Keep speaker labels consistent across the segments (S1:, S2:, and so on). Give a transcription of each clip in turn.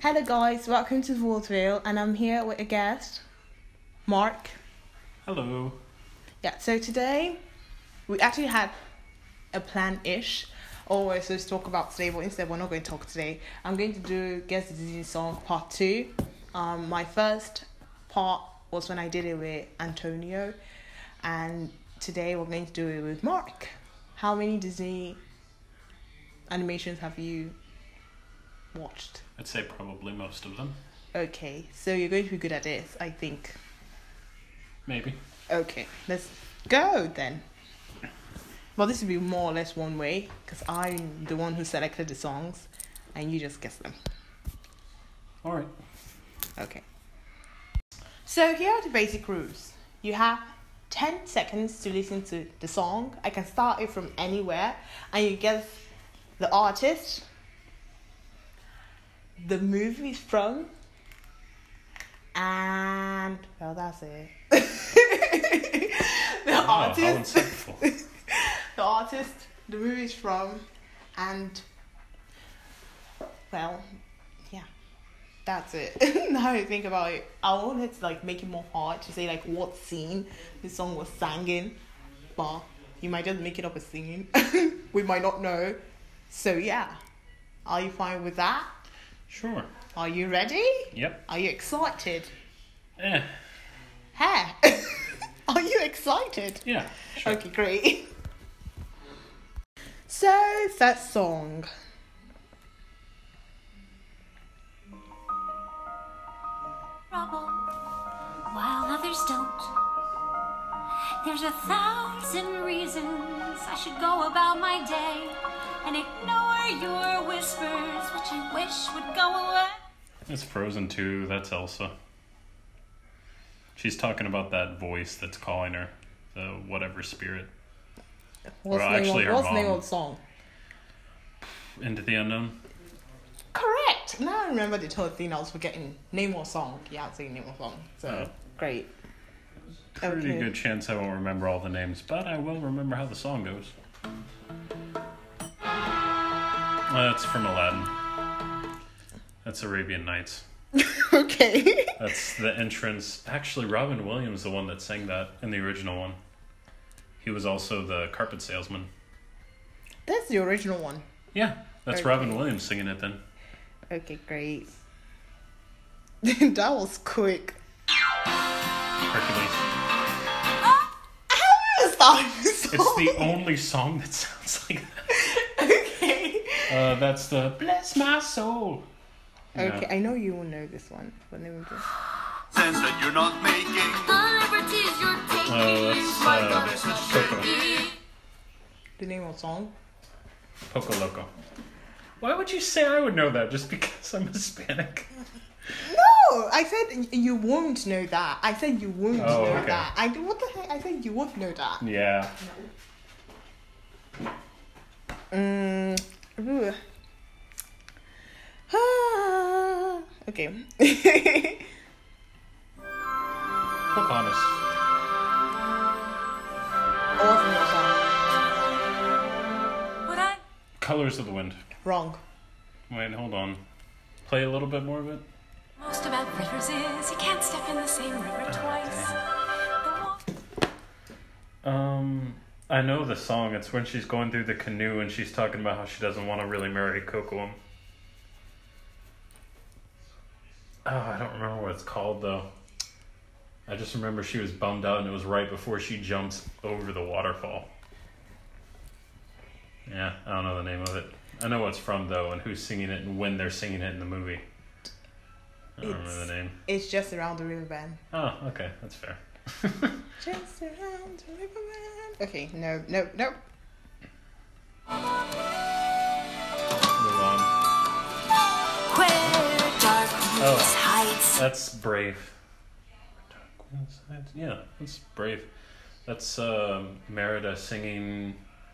S1: Hello guys, welcome to Vaudeville, and I'm here with a guest, Mark.
S2: Hello.
S1: Yeah, so today we actually had a plan-ish. We're supposed to talk about today, but instead we're not going to talk today. I'm going to do Guess the Disney Song Part 2. My first part was when I did it with Antonio, and today we're going to do it with Mark. How many Disney animations have you watched?
S2: I'd say probably most of them.
S1: Okay, so you're going to be good at this, I think.
S2: Maybe.
S1: Okay, let's go then. Well, this will be more or less one way, because I'm the one who selected the songs, and you just guess them.
S2: Alright.
S1: Okay. So here are the basic rules. You have 10 seconds to listen to the song. I can start it from anywhere, and you guess the artist, the movie it's from, and well, that's it. The artist, the movie it's from, and well, yeah, that's it. Now I think about it, I wanted to make it more hard to say what scene the song was sang in, but you might just make it up a scene. We might not know. So yeah, are you fine with that?
S2: Sure.
S1: Are you ready?
S2: Yep.
S1: Are you excited?
S2: Hey.
S1: Are you excited?
S2: Yeah. Sure.
S1: Okay, great. So, first song.
S3: Trouble, while others don't. There's 1,000 reasons I should go about my day and ignore your whispers, which I wish would go away.
S2: It's Frozen 2. That's Elsa. She's talking about that voice that's calling her, the whatever spirit.
S1: What's the name of the song?
S2: Into the Unknown.
S1: Correct. Now I remember the whole thing. I was forgetting name or song. Yeah, I was saying name or song. So great.
S2: Pretty good chance I won't remember all the names, but I will remember how the song goes. That's from Aladdin. That's Arabian Nights.
S1: Okay.
S2: That's the entrance. Actually, Robin Williams, the one that sang that in the original one. He was also the carpet salesman.
S1: That's the original one.
S2: Yeah, that's
S1: Okay.
S2: Robin Williams singing it then.
S1: Okay, great. That was quick.
S2: Hercules.
S1: How is that song?
S2: It's the only song that sounds like that.
S1: Okay.
S2: That's the Bless My Soul.
S1: Okay,
S2: Yeah.
S1: I know you will know this one, but let me just...
S4: Sense that you're not making.
S3: The liberties you're taking.
S2: That's Coco.
S1: The name of the song?
S2: Poco Loco. Why would you say I would know that just because I'm Hispanic?
S1: No! I said you won't know that. I said you won't know
S2: okay.
S1: that. What the heck? I said you would know that.
S2: Yeah.
S1: Ooh. Okay.
S2: Pocahontas.
S1: Awesome song.
S3: Would I?
S2: Colors of the Wind.
S1: Wrong.
S2: Wait, hold on. Play a little bit more of it.
S3: Most about rivers is you can't step in the same river twice. The wa-
S2: I know the song. It's when she's going through the canoe and she's talking about how she doesn't want to really marry Kocoum. Oh, I don't remember what it's called though. I just remember she was bummed out and it was right before she jumps over the waterfall. Yeah, I don't know the name of it. I know what it's from though and who's singing it and when they're singing it in the movie. I don't remember the name.
S1: It's Just Around the River Bend.
S2: Oh, okay, that's fair.
S1: Just around the river bend. Okay, no.
S2: Move on.
S3: Where darkness hides.
S2: That's Brave. Yeah, that's Brave. That's Merida singing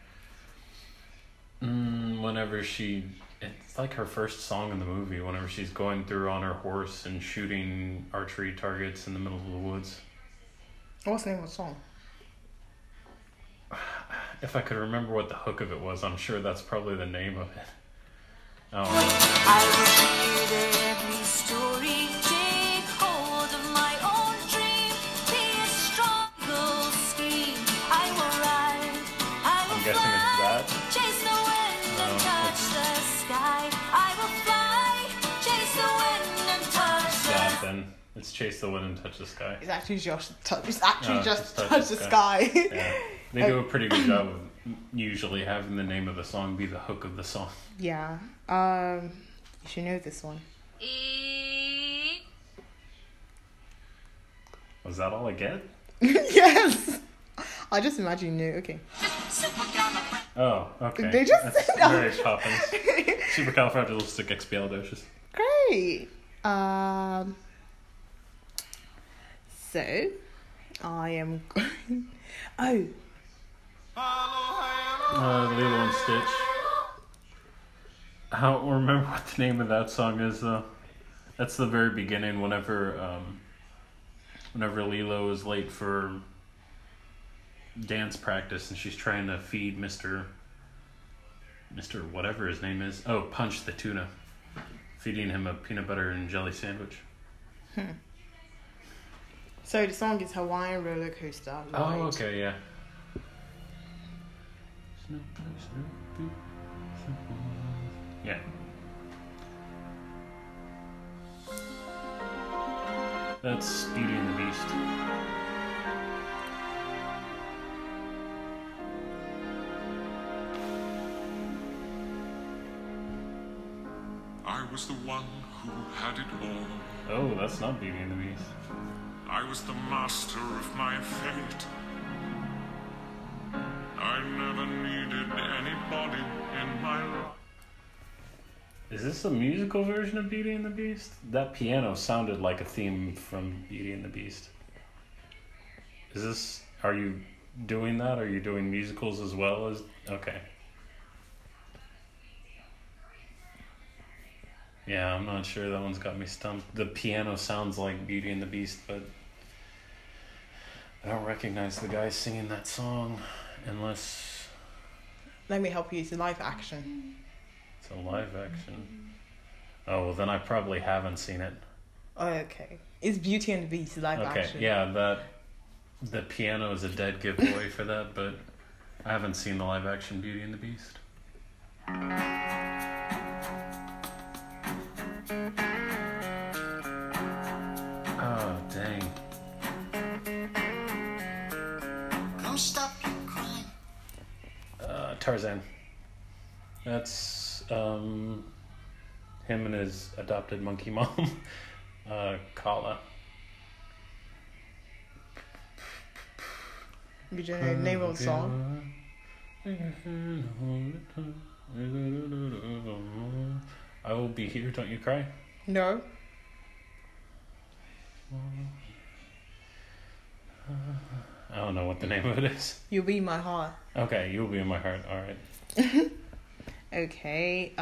S2: whenever she... It's like her first song in the movie, whenever she's going through on her horse and shooting archery targets in the middle of the woods.
S1: What's the name of the song?
S2: If I could remember what the hook of it was, I'm sure that's probably the name of it. Oh,
S3: I will read every story, take hold of my own dream, be a struggle scheme. I will ride, I will
S2: I'm guessing it's
S3: fly,
S2: that.
S3: chase the wind and
S2: No,
S3: touch the sky. I will fly, chase the wind and touch the
S2: that then. It's Chase the Wind and Touch the Sky.
S1: It's actually just just
S2: Touch
S1: touch
S2: the
S1: the sky.
S2: Yeah. They do a pretty good job of usually having the name of the song be the hook of the song.
S1: Yeah. You should know this one.
S2: Was that all I get?
S1: Yes. I just imagine you knew. Okay.
S2: Oh, okay.
S1: They just
S2: That's
S1: said that.
S2: Mary Poppins. Supercalifragilisticexpialidocious.
S1: Great. So, I am going. Oh,
S2: Lilo and Stitch. I don't remember what the name of that song is though. That's the very beginning. Whenever Lilo is late for dance practice and she's trying to feed Mr. whatever his name is. Oh, Punch the tuna. Feeding him a peanut butter and jelly sandwich.
S1: so the song is Hawaiian Roller Coaster.
S2: Oh,
S1: Ride.
S2: okay, yeah. Yeah. That's Beauty and the Beast.
S5: I was the one who had it all.
S2: Oh, that's not Beauty and the Beast.
S5: I was the master of my fate. I never needed anybody in my life.
S2: Is this a musical version of Beauty and the Beast? That piano sounded like a theme from Beauty and the Beast. Are you doing that? Are you doing musicals as well as, okay. Yeah, I'm not sure. That one's got me stumped. The piano sounds like Beauty and the Beast, but I don't recognize the guy singing that song unless
S1: Let me help you. It's a live action.
S2: it's a live action. Oh, well, then I probably haven't seen it.
S1: Oh, okay. It's Beauty and the Beast live
S2: Okay,
S1: action.
S2: yeah, the piano is a dead giveaway for that, but I haven't seen the live action Beauty and the Beast. Oh, dang.
S4: Don't stop your crying.
S2: Tarzan. That's him and his adopted monkey mom, Kala.
S1: You don't know the name of the song?
S2: I will be here, don't you cry.
S1: No.
S2: I don't know what the name of it is.
S1: You'll Be My Heart.
S2: Okay, you'll be in my heart. All right.
S1: Okay.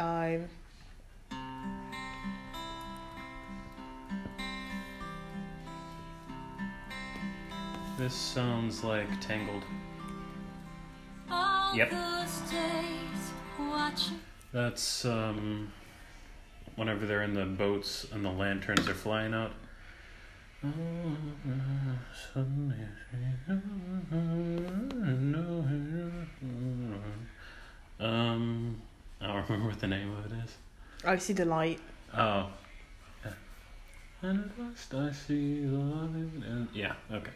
S2: This sounds like Tangled.
S3: All
S2: Yep.
S3: those days watching.
S2: That's whenever they're in the boats and the lanterns are flying out. I don't remember what the name of it is.
S1: I See the Light.
S2: Oh. Yeah. And at last I see the light. Yeah, okay.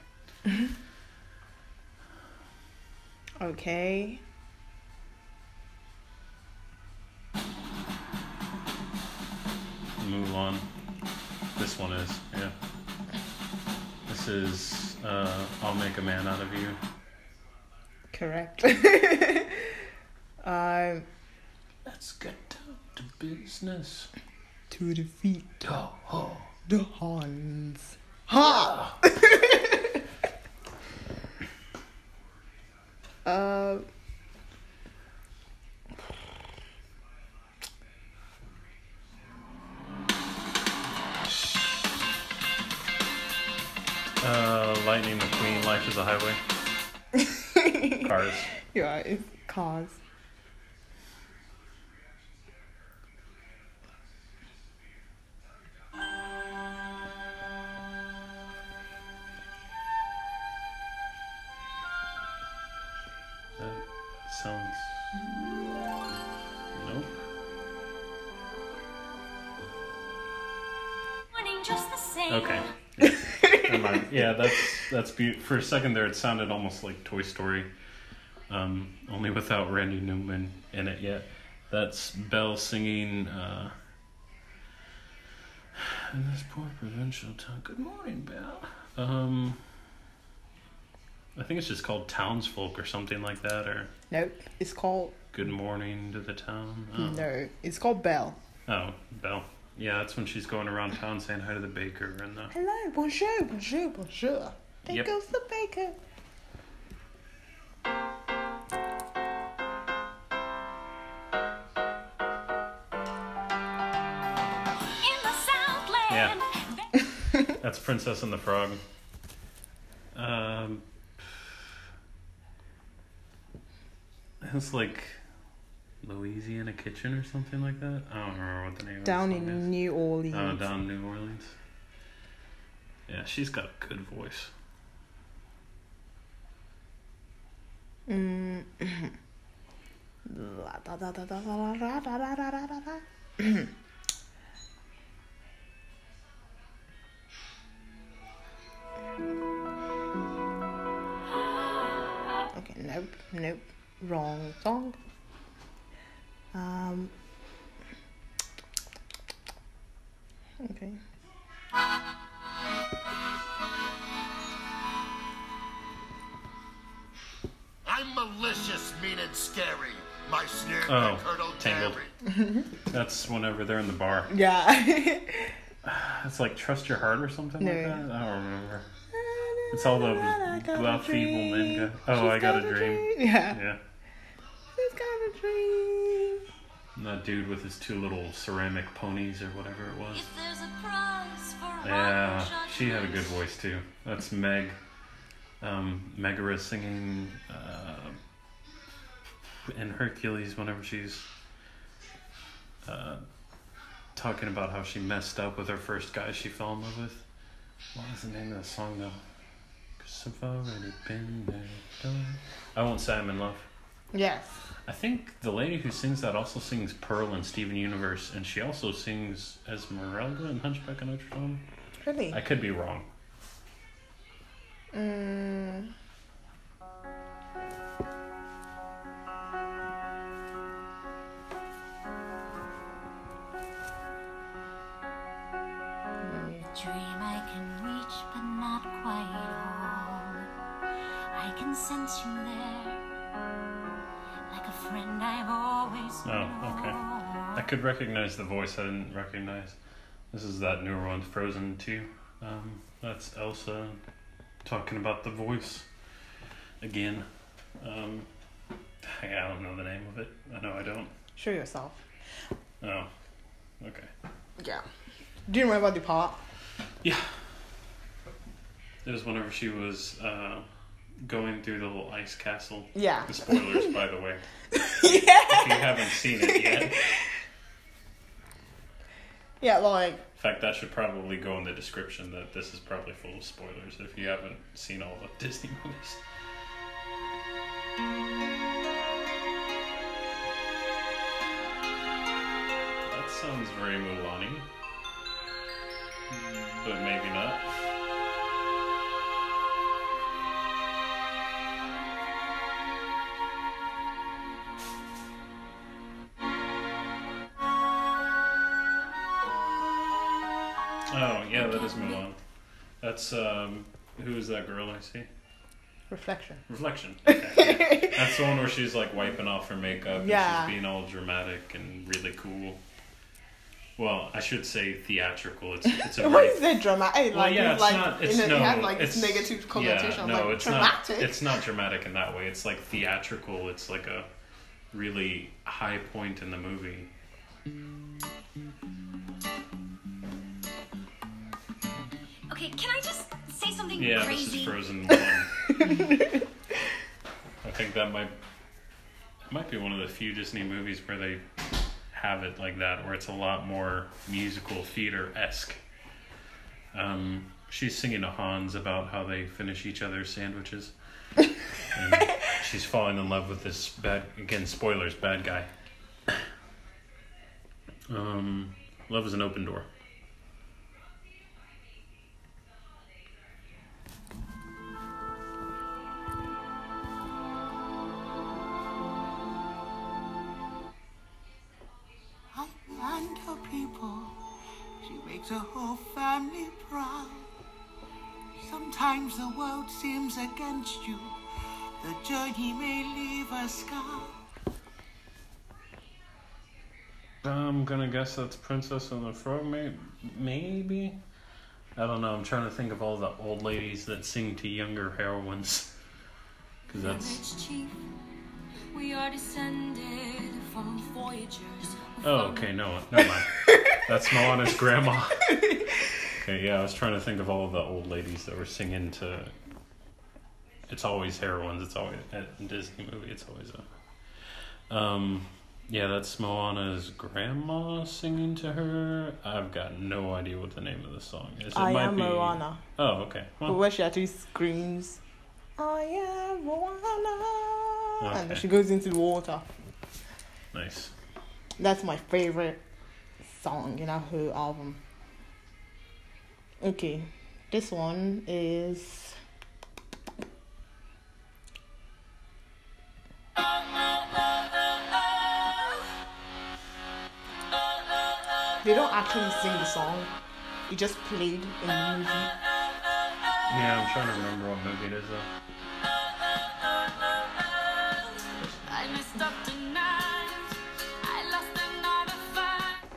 S1: Okay.
S2: Mulan. This one is, yeah. This is I'll Make a Man Out of You.
S1: Correct.
S2: Let's get down to business.
S1: To defeat
S2: Oh.
S1: the Hans. Ha!
S2: Lightning McQueen, Life is a Highway. Cars.
S1: Yeah, it's Cars.
S2: Nope.
S3: Morning just the same.
S2: Okay. Yeah. Never mind. Yeah, that's beautiful. For a second there, it sounded almost like Toy Story, only without Randy Newman in it yet. That's Belle singing. In this poor provincial town. Good morning, Belle. I think it's just called Townsfolk or something like that, or
S1: Nope. It's called
S2: Good Morning to the Town. Oh.
S1: no. It's called Belle.
S2: Oh, Belle. Yeah, that's when she's going around town saying hi to the baker and the.
S1: Hello, bonjour, bonjour, bonjour. There
S2: Yep.
S1: goes the baker.
S3: In the Southland.
S2: That's Princess and the Frog. It's like Louisiana Kitchen or something like that. I don't remember what the name
S1: Down
S2: of the song
S1: in
S2: is.
S1: New Orleans.
S2: Oh, down in New Orleans. Yeah, she's got a good voice.
S1: Mm. La da da da da da da da da da da da. Okay, nope, wrong song. Okay.
S4: I'm malicious, mean and scary. My sneer
S2: Oh,
S4: Colonel
S2: Tangled.
S4: Terry.
S2: That's whenever they're in the bar.
S1: Yeah.
S2: It's like Trust Your Heart or something
S1: No.
S2: like that. I don't remember. It's all those buff evil men guy. Oh, I got a dream.
S1: Yeah.
S2: Yeah.
S1: She's got a dream.
S2: And that dude with his two little ceramic ponies or whatever it was.
S3: If there's a prize for
S2: Yeah,
S3: wrong
S2: she had a
S3: judgment.
S2: good voice too. That's Meg. Megara singing in Hercules whenever she's talking about how she messed up with her first guy she fell in love with. What was the name of the song though? 'Cause I've already been there, done. I Won't Say I'm in Love.
S1: Yes.
S2: I think the lady who sings that also sings Pearl in Steven Universe, and she also sings Esmeralda in Hunchback of Notre Dame.
S1: Really?
S2: I could be wrong.
S3: Dream I can reach, but not quite hold. I can sense you there, like a friend I've always known.
S2: Oh, okay. I could recognize the voice I didn't recognize. This is that newer one, Frozen 2. That's Elsa talking about the voice again. I don't know the name of it. I know I don't.
S1: Show yourself.
S2: Oh, okay.
S1: Yeah. Do you remember the part?
S2: Yeah. It was whenever she was going through the little ice castle.
S1: Yeah.
S2: The spoilers, by the way.
S1: Yeah.
S2: If you haven't seen it yet. In
S1: Yeah, like,
S2: fact, that should probably go in the description that this is probably full of spoilers if you haven't seen all the Disney movies. That sounds very Mulan-y. But maybe not. Oh, yeah, that is Mulan. That's, who is that girl I see?
S1: reflection.
S2: Reflection. Okay, yeah. That's the one where she's like wiping off her makeup
S1: Yeah.
S2: and she's being all dramatic and really cool. Well, I should say theatrical. It's a
S1: What
S2: very
S1: is that dramatic?
S2: well, yeah, it's not. It's
S1: it
S2: no.
S1: has like
S2: it's
S1: this negative connotation.
S2: Yeah, no,
S1: like
S2: it's
S1: dramatic.
S2: not. It's not dramatic in that way. It's like theatrical. It's like a really high point in the movie.
S3: Okay, can I just say something
S2: Yeah,
S3: crazy?
S2: this is Frozen 1. I think that might be one of the few Disney movies where they have it like that, where it's a lot more musical theater-esque. She's singing to Hans about how they finish each other's sandwiches. And she's falling in love with this bad guy. Love is an open door.
S6: I and her people, she makes her whole family proud. Sometimes the world seems against you, the journey may leave a scar.
S2: I'm gonna guess that's Princess and the Frog, maybe? I don't know, I'm trying to think of all the old ladies that sing to younger heroines. Because that's...
S3: Chief, we are descended from voyagers.
S2: Oh, okay, no, never mind. That's Moana's grandma. Okay, yeah, I was trying to think of all of the old ladies that were singing to... It's always heroines, it's always... In Disney movie, it's always a... Yeah, that's Moana's grandma singing to her. I've got no idea what the name of the song is.
S1: I am Moana.
S2: Oh, okay. Well,
S1: But where she actually screams, I am Moana.
S2: Okay.
S1: And then she goes into the water.
S2: nice.
S1: That's my favorite song in her whole album. Okay, this one is... They don't actually sing the song. It just played in the movie.
S2: Yeah, I'm trying to remember what movie it is, though.
S3: I messed up tonight. I lost another fight.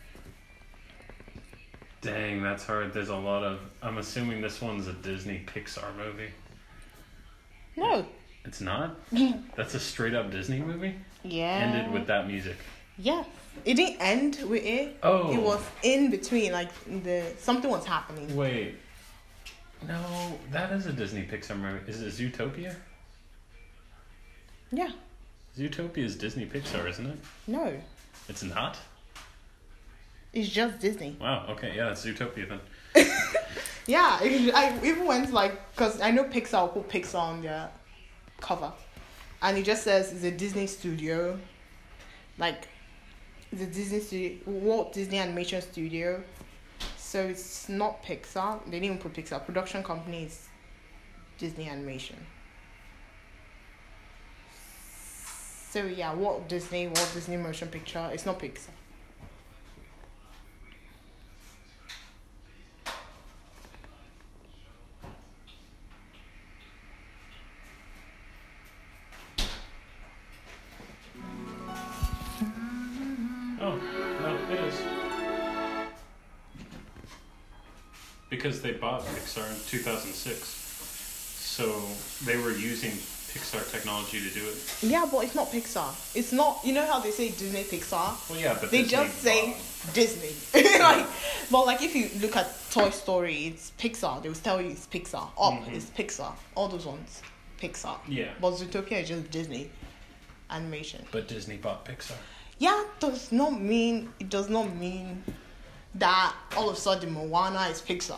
S2: Dang, that's hard. There's a lot of... I'm assuming this one's a Disney Pixar movie.
S1: No.
S2: It's not? That's a straight-up Disney movie?
S1: Yeah.
S2: Ended with that music.
S1: Yeah. It didn't end with it.
S2: Oh.
S1: It was in between, like something was happening.
S2: Wait. No, that is a Disney Pixar movie. Is it Zootopia?
S1: Yeah.
S2: Zootopia is Disney Pixar, isn't it?
S1: No.
S2: It's not?
S1: It's just Disney.
S2: Wow, okay, yeah, it's Zootopia then.
S1: Yeah. I even went because I know Pixar will put Pixar on their cover. And it just says it's a Disney studio. Like, the Disney studio, Walt Disney Animation Studio. So it's not Pixar. They didn't even put Pixar. Production company is Disney Animation. So yeah, Walt Disney Motion Picture. It's not Pixar.
S2: Oh, no, it is. Because they bought Pixar in 2006. So they were using Pixar technology to do it.
S1: Yeah, but it's not Pixar. It's not, you know how they say Disney Pixar?
S2: Well, yeah, but
S1: They
S2: Disney
S1: just say
S2: bought-
S1: Disney. But if you look at Toy Story, it's Pixar. They will tell you it's Pixar. Up is Pixar. All those ones, Pixar.
S2: Yeah.
S1: But Zootopia is just Disney animation.
S2: But Disney bought Pixar.
S1: Yeah, it does not mean that all of a sudden Moana is Pixar.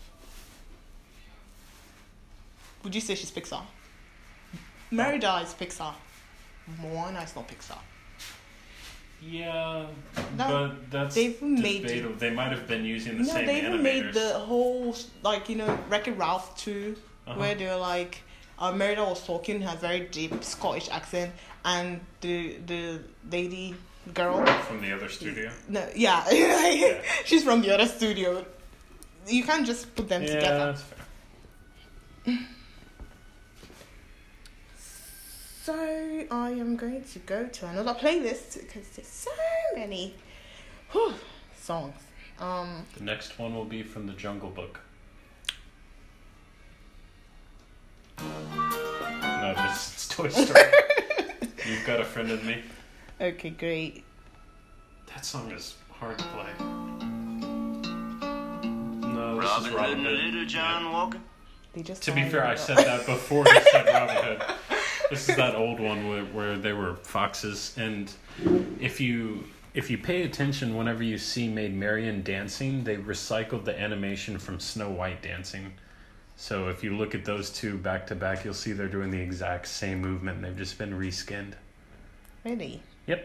S1: Would you say she's Pixar? Merida is Pixar. Moana is not Pixar.
S2: Yeah,
S1: No,
S2: but that's
S1: they've made
S2: debatable. They might have been using the
S1: No,
S2: same
S1: they even
S2: animators.
S1: made the whole, Wreck-It Ralph 2, where they're like, Merida was talking, had very deep Scottish accent, and the lady, girl,
S2: From the other studio.
S1: no, yeah, she's from the other studio. You can't just put them
S2: Yeah,
S1: together.
S2: that's fair.
S1: So I am going to go to another playlist because there's so many songs.
S2: The next one will be from the Jungle Book. No, this is Toy Story. You've Got a Friend in Me.
S1: Okay, great.
S2: That song is hard to play. No, this is Robin Hood.
S6: Little John Walker.
S1: They just
S2: To be
S1: tied
S2: fair,
S1: it
S2: I
S1: up.
S2: said that before he said Robin Hood. This is that old one where they were foxes, and if you pay attention, whenever you see Maid Marian dancing, they recycled the animation from Snow White dancing. So if you look at those two back to back, you'll see they're doing the exact same movement, and they've just been reskinned.
S1: Really?
S2: Yep.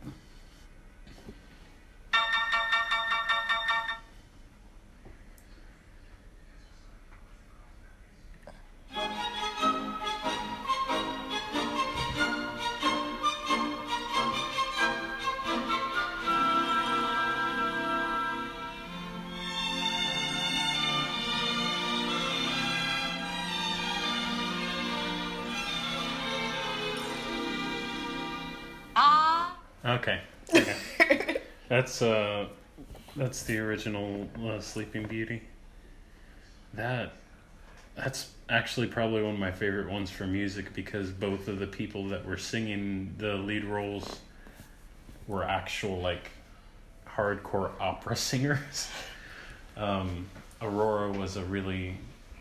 S2: Okay. That's the original Sleeping Beauty. That's actually probably one of my favorite ones for music, because both of the people that were singing the lead roles were actual like hardcore opera singers. Aurora was a really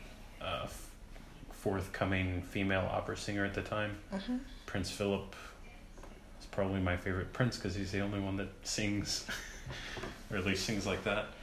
S2: forthcoming female opera singer at the time. Prince Philip is probably my favorite prince because he's the only one that sings, or at least sings like that.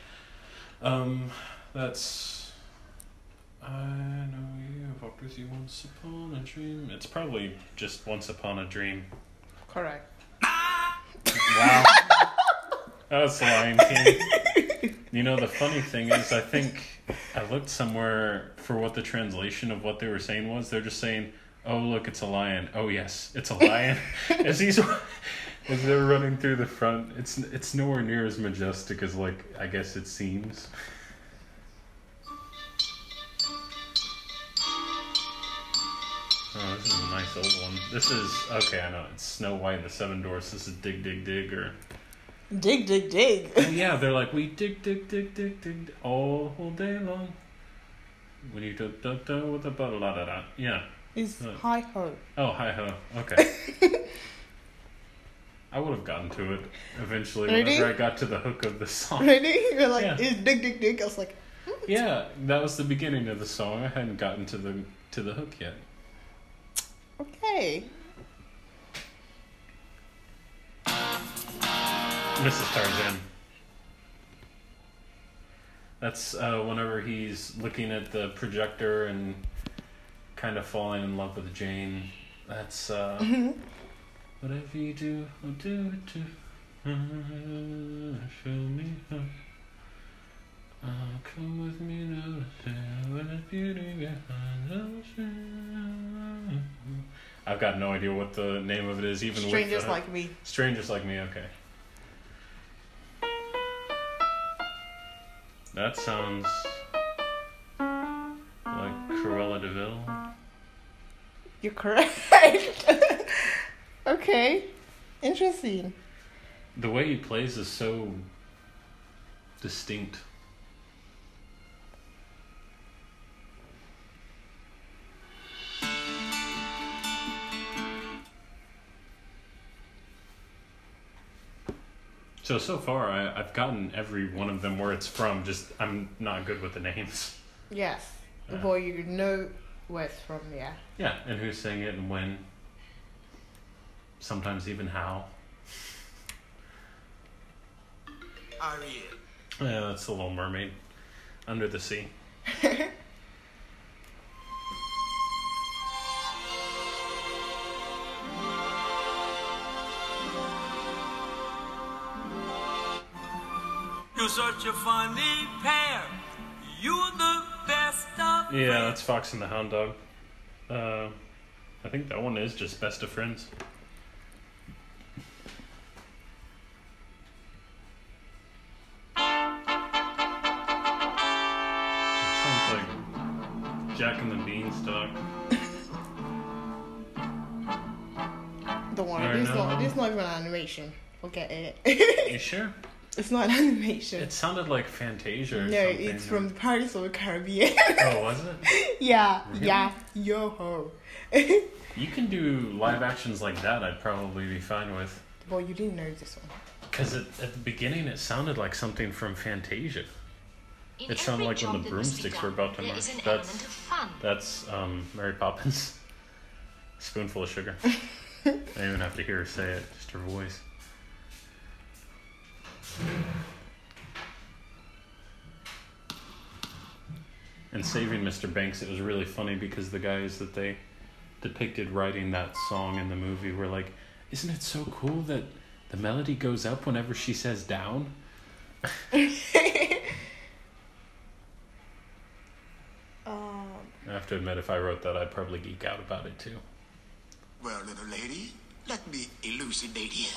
S2: That's I know you have walked with you once upon a dream. It's probably just Once Upon a Dream.
S1: Correct.
S2: Wow. That was the Lion King. You know, the funny thing is, I think I looked somewhere for what the translation of what they were saying was. They're just saying, "Oh, look, it's a lion. Oh, yes, it's a lion." as they're running through the front, it's nowhere near as majestic as, like, I guess it seems. Oh, this is a nice old one. This is, okay, I know, it's Snow White and the Seven Dwarfs. This is Dig, Dig, Dig, or...
S1: Dig, dig, dig.
S2: Yeah, they're like, we dig, dig, dig, dig, dig, all day long. When you do with the blah, da, da. Yeah.
S1: It's hi ho.
S2: Oh, hi ho. Okay. I would have gotten to it eventually whenever I got to the hook of the song.
S1: Really? You're like,
S2: Yeah.
S1: it's dig, dig, dig. I was like,
S2: Yeah, that was the beginning of the song. I hadn't gotten to the hook yet.
S1: okay.
S2: Mrs. Tarzan. That's whenever he's looking at the projector and kind of falling in love with Jane. That's whatever you do, I'll do it too. Show me how. Come with me now to say what is beauty behind the ocean. I've got no idea what the name of it is, even
S1: Strangers
S2: with
S1: Like Me.
S2: Strangers Like Me, okay. That sounds like Cruella de Vil.
S1: You're correct. Okay. Interesting.
S2: The way he plays is so distinct. So far, I've gotten every one of them where it's from, just I'm not good with the names.
S1: Yes.
S2: Yeah.
S1: Boy, you know where it's from, yeah.
S2: Yeah, and who's saying it and when. Sometimes even how.
S4: Ariel.
S2: Yeah, that's the Little Mermaid. Under the Sea.
S6: You're such a funny pair. You're the best of
S2: Yeah, that's Fox and the Hound Dog. I think that one is just Best of Friends. Sounds like Jack and the Beanstalk.
S1: Don't worry,
S2: Sorry,
S1: this
S2: no.
S1: is not even an animation. Forget it.
S2: You sure?
S1: It's not an animation.
S2: It sounded like Fantasia or
S1: No,
S2: something.
S1: it's from the Pirates of the Caribbean.
S2: Oh, was it?
S1: Yeah,
S2: Really?
S1: yeah. Yo ho.
S2: You can do live actions like that, I'd probably be fine with.
S1: Well, you didn't know this one.
S2: Because at the beginning it sounded like something from Fantasia.
S3: In
S2: It sounded
S3: every
S2: like when
S3: job
S2: the
S3: that must be
S2: broomsticks were
S3: done,
S2: about to
S3: there
S2: march.
S3: is an
S2: That's
S3: element of fun.
S2: That's Mary Poppins. Spoonful of sugar. I don't even have to hear her say it, just her voice. in Saving Mr. Banks, it was really funny because the guys that they depicted writing that song in the movie were like, isn't it so cool that the melody goes up whenever she says down? I have to admit, if I wrote that, I'd probably geek out about it too.
S4: Well, little lady, let me elucidate here.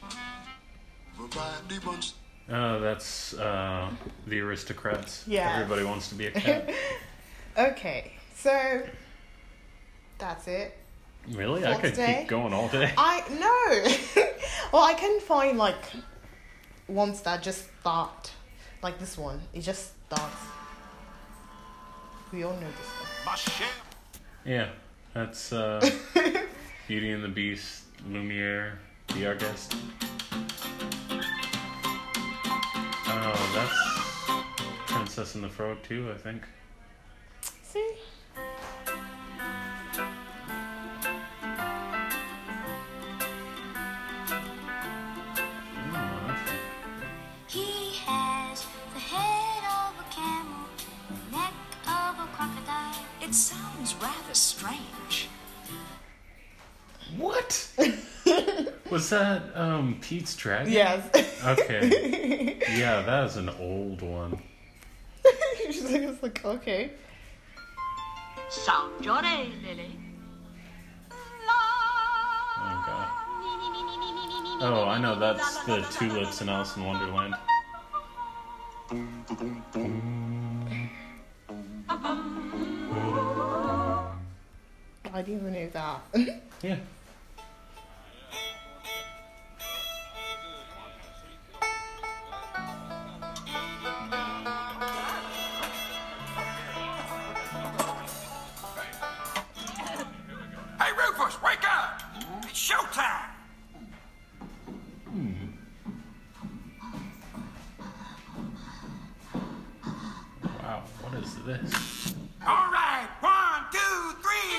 S2: Oh, that's the Aristocrats.
S1: Yes.
S2: Everybody wants to be a cat.
S1: Okay, so that's it.
S2: Really?
S1: For
S2: I could
S1: today?
S2: keep going all day.
S1: I know. Well, I can find like ones that just start, like this one. It just starts. We all know this one.
S2: Yeah, that's Beauty and the Beast, Lumiere, The Artist. Oh, that's Princess and the Frog too, I think.
S1: See?
S3: He has the head of a camel, the neck of a crocodile.
S7: It sounds rather strange.
S2: What? Was that Pete's Dragon?
S1: Yes.
S2: Okay. Yeah, that is an old one.
S1: It's like, okay.
S7: Sound your A, Lily.
S2: Oh god. Oh, I know, that's the tulips in Alice in Wonderland.
S1: I didn't even know that.
S2: Yeah.
S4: Hey, Rufus, wake up! It's showtime!
S2: Wow, what is this?
S4: All right, 1, 2,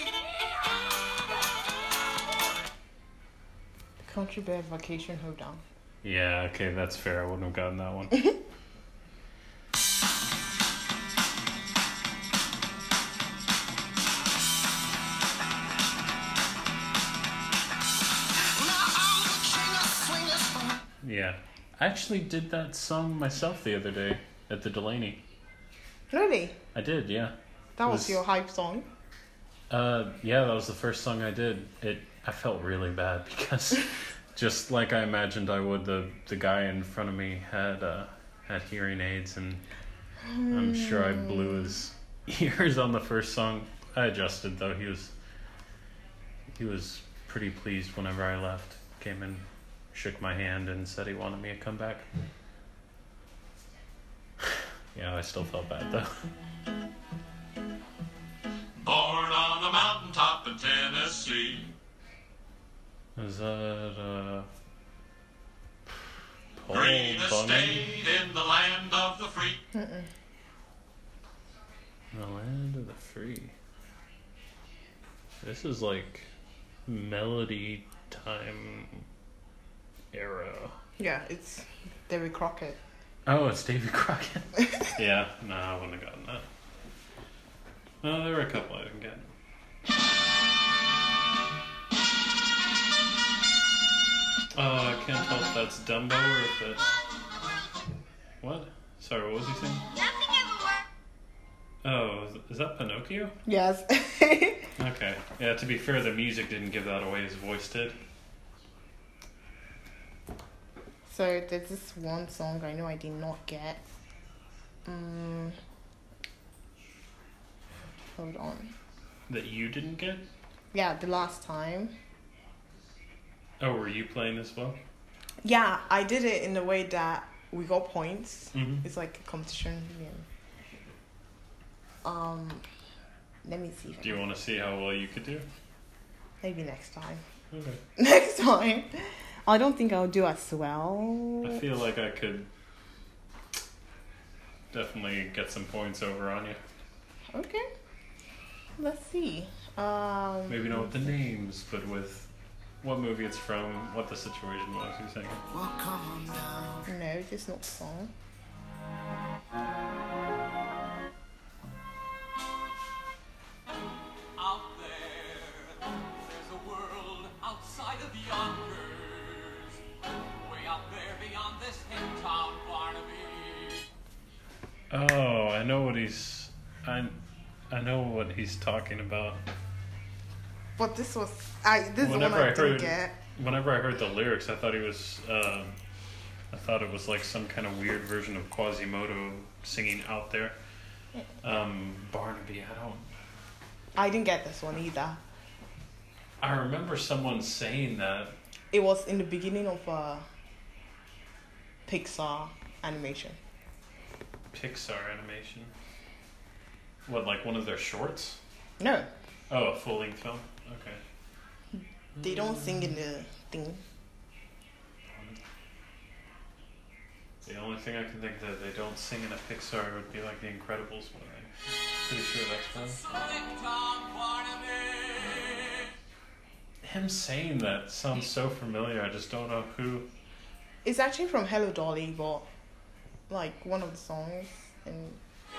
S4: 3.
S1: Country Bear Vacation Hoedown.
S2: Yeah, okay, that's fair. I wouldn't have gotten that one. Yeah. I actually did that song myself the other day at the Delaney.
S1: Really?
S2: I did, yeah.
S1: That was
S2: Was-
S1: your hype song?
S2: Yeah, that was the first song I did. I felt really bad because just like I imagined I would, the guy in front of me had hearing aids, and I'm sure I blew his ears on the first song. I adjusted though. He was pretty pleased whenever I left. Came in, shook my hand, and said he wanted me to come back. Yeah, I still felt bad though.
S5: Born on a mountaintop in Tennessee.
S2: Is that Paul
S5: Green
S2: Bunyan?
S5: estate in the land of the free.
S2: The land of the free. This is like Melody Time era.
S1: Yeah, it's Davy Crockett.
S2: Oh, it's Davy Crockett. Yeah, no, I wouldn't have gotten that. No, there were a couple I didn't get. Oh, I can't tell if that's Dumbo or if it's... What? Sorry, what was he saying?
S3: Nothing ever worked.
S2: Oh, is that Pinocchio?
S1: Yes.
S2: Okay. Yeah, to be fair, the music didn't give that away, his voice did.
S1: So there's this one song I know I did not get. Hold on.
S2: That you didn't get?
S1: Yeah, the last time.
S2: Oh, were you playing as well?
S1: Yeah, I did it in the way that we got points.
S2: Mm-hmm.
S1: It's like a competition. Yeah. Let me see. If
S2: Do you want to see how well you could do?
S1: Maybe next time.
S2: Okay.
S1: Next time. I don't think I'll do as well.
S2: I feel like I could definitely get some points over on you.
S1: Okay. Let's see.
S2: Maybe not with the names, but with what movie it's from, what the situation was, who's singing.
S6: Well, come on down.
S1: No, just not song.
S8: beyond this hill town, Barnaby.
S2: Oh, I know what he's. I know what he's talking about.
S1: But this was this is the one
S2: Whenever
S1: I
S2: I
S1: didn't
S2: heard,
S1: get.
S2: whenever I heard the lyrics, I thought he was. I thought it was like some kind of weird version of Quasimodo singing "Out There." Barnaby,
S1: I didn't get this one either.
S2: I remember someone saying that.
S1: It was in the beginning of Pixar animation.
S2: Pixar animation. What, like one of their shorts?
S1: No,
S2: Oh, a full-length film. Okay.
S1: they don't sing in the thing.
S2: The only thing I can think that they don't sing in a Pixar would be like The Incredibles, but I'm pretty sure that's one.
S8: Slick town, Barnaby.
S2: Him saying that sounds so familiar. I just don't know who.
S1: It's actually from Hello Dolly, but like one of the songs. And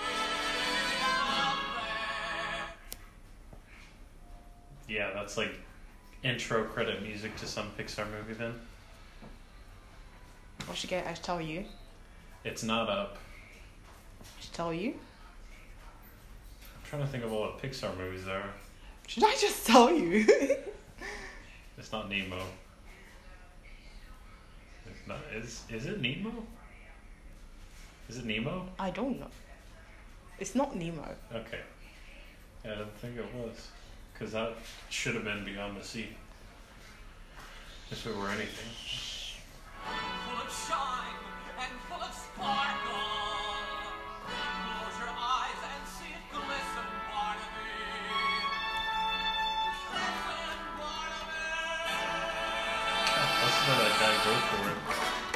S2: Yeah, that's like intro credit music to some Pixar movie. Then
S1: what should I tell you?
S2: it's not up.
S1: Should I tell you?
S2: I'm trying to think of all the Pixar movies there are.
S1: Should I just tell you?
S2: It's not Nemo. It's not. Is it Nemo? Is it Nemo?
S1: I don't know. It's not Nemo.
S2: Okay. Yeah, I didn't think it was. Because that should have been Beyond the Sea. If it were anything.
S8: Full of shine and full of sparkle. Close your eyes and see it glisten, Barnaby. Glisten, Barnaby.
S2: Let's let that guy go for it.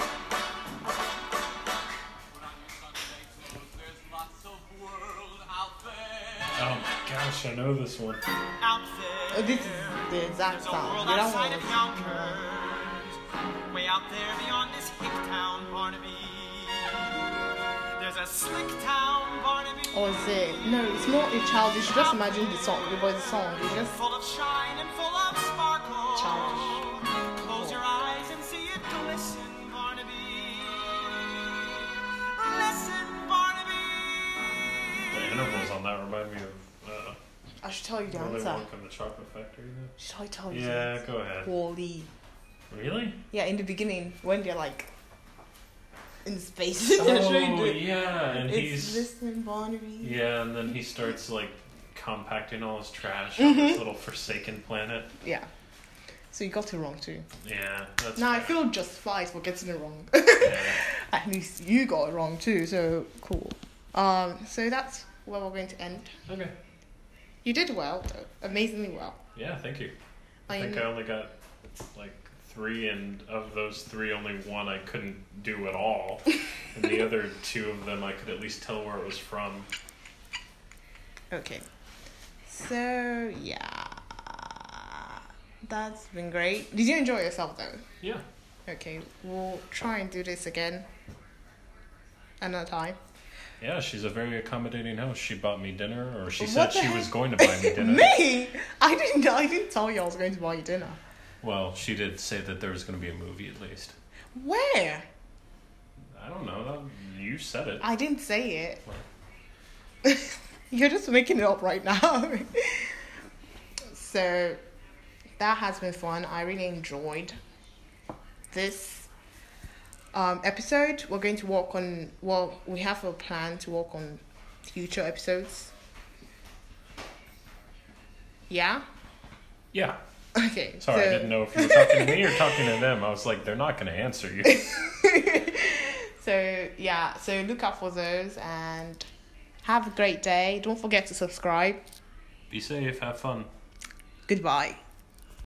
S8: Put on your Sunday clothes, there's lots of world out there.
S2: Oh my gosh, I know this one.
S6: Out there.
S1: This is the exact
S6: There's a
S1: sound.
S6: world
S1: The other
S6: outside
S1: one
S6: of
S1: was-
S6: Yonkers, way out there beyond this hick town, Barnaby. There's a slick town, Barnaby,
S1: Or is it? No, it's not a child. You should just imagine the song. The song. It's just
S6: full of shine and full of sparkle.
S1: childish.
S6: Close your eyes and see it glisten, Barnaby. Listen, Barnaby.
S2: The intervals on that remind me of
S1: I should tell you the
S2: Willy
S1: answer.
S2: Wonka and the Chocolate Factory.
S1: Should I tell you?
S2: Yeah, go ahead.
S1: Wall-E.
S2: Really?
S1: Yeah, in the beginning when they're like in space, they're showing
S2: Oh
S1: the.
S2: yeah, and
S1: It's
S2: he's
S1: listen, Barnaby.
S2: yeah, and then he starts like compacting all his trash on this little forsaken planet.
S1: Yeah. So you got it wrong too.
S2: Yeah, that's.
S1: Now I
S2: fair.
S1: feel justified for getting it wrong.
S2: Yeah.
S1: At least you got it wrong too. So cool. So that's where we're going to end.
S2: Okay.
S1: You did well, though. Amazingly well.
S2: Yeah, thank you. I think I only got like 3, and of those 3, only 1 I couldn't do at all, and the other 2 of them I could at least tell where it was from.
S1: Okay. So yeah, that's been great. Did you enjoy yourself though?
S2: Yeah.
S1: Okay, we'll try and do this again another time.
S2: Yeah, she's a very accommodating host. She bought me dinner, or she
S1: What
S2: said
S1: the
S2: she
S1: heck?
S2: was going to buy me dinner.
S1: Me? I didn't tell you I was going to buy you dinner.
S2: Well, she did say that there was going to be a movie at least.
S1: Where?
S2: I don't know. You said it.
S1: I didn't say it. You're just making it up right now. So that has been fun. I really enjoyed this episode. We're going to work on, well, we have a plan to work on future episodes. Yeah?
S2: Yeah.
S1: Okay.
S2: Sorry, I
S1: so-
S2: didn't know if you were talking to me or talking to them. I was like, they're not going to answer you.
S1: So yeah, so look out for those and have a great day. Don't forget to subscribe.
S2: Be safe. Have fun.
S1: Goodbye.